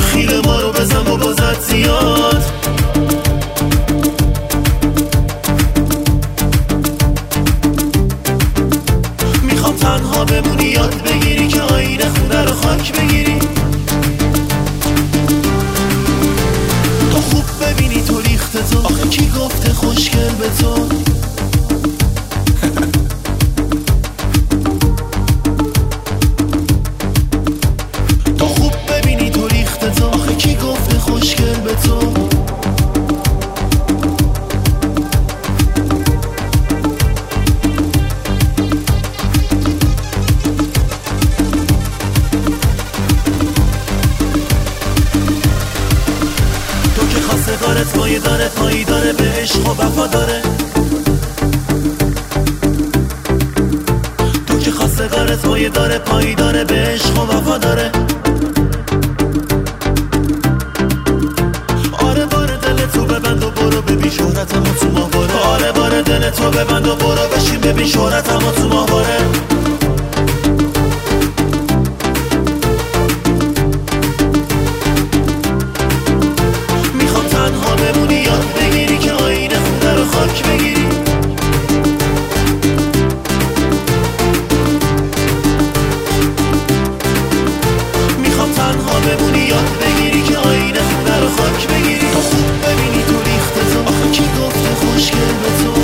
خیل ما رو بزن و بازت زیاد. میخوام تنها بمونی یاد بگیری که آینه خونه رو خاک بگیری. تا خوب ببینی تو ریخت تو، آخه کی گفته خوشگل به تو؟ تا خوب ببینی تو ریخت تو، آخه کی گفته خوشگل به تو؟ خواستگارت مایه داره، پایی داره، به عشق و وفا داره. تو که خواستگارت مایه داره، پایی داره، به عشق و وفا داره. آره بار دل تو ببند و برو ببین شهرتمو تو ماهواره. آره بار دل تو ببند و برو بشین ببین شهرتمو تو ماهواره. تنها بمونی یاد بگیری که آینه خونه رو خاک بگیری. میخوام تنها بمونی یاد بگیری که آینه خونه رو خاک بگیری. تا خوب ببینی تو ریخت تو، آخه کی گفته خوشگل به تو؟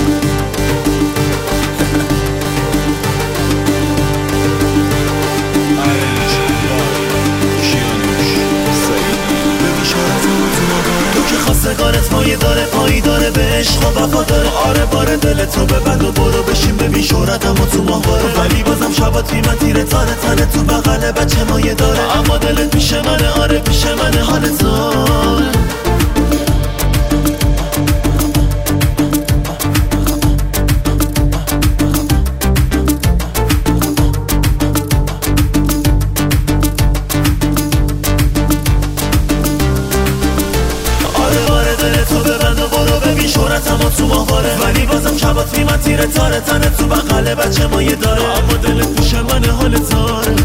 خواستگارت مایه داره، پایی داره، به عشق و وفا داره. آره بار دل تو ببند و برو بشین ببین شهرتمو تو ماهواره. ولی بازم شبات بی من تیره تاره، تنه تو بغل بچه مایه داره. اما دلت پیش منه، آره پیش منه، حال زاره. شهرتمو تو ماهواره. ولی بازم شبات بی من تیره تاره، تنه تو بغل بچه مایه داره. اما دلت پیش منه، حال زاره.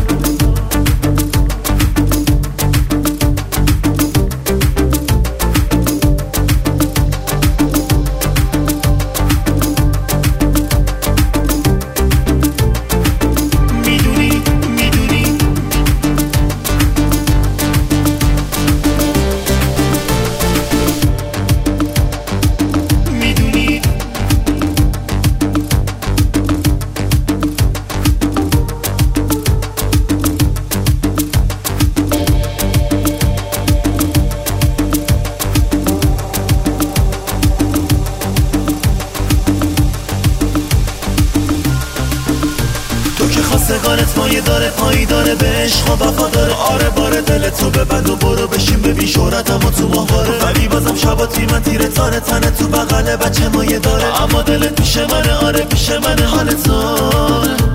خواستگارت مایه داره، پایی داره، به عشق و وفا داره. آره بار دل تو ببند و برو بشین ببین شهرتمو تو ماهواره. ولی بازم شبات بی من تیره تاره، تنه تو بغل بچه مایه داره. اما دلت پیش منه، آره پیش منه، حال زاره.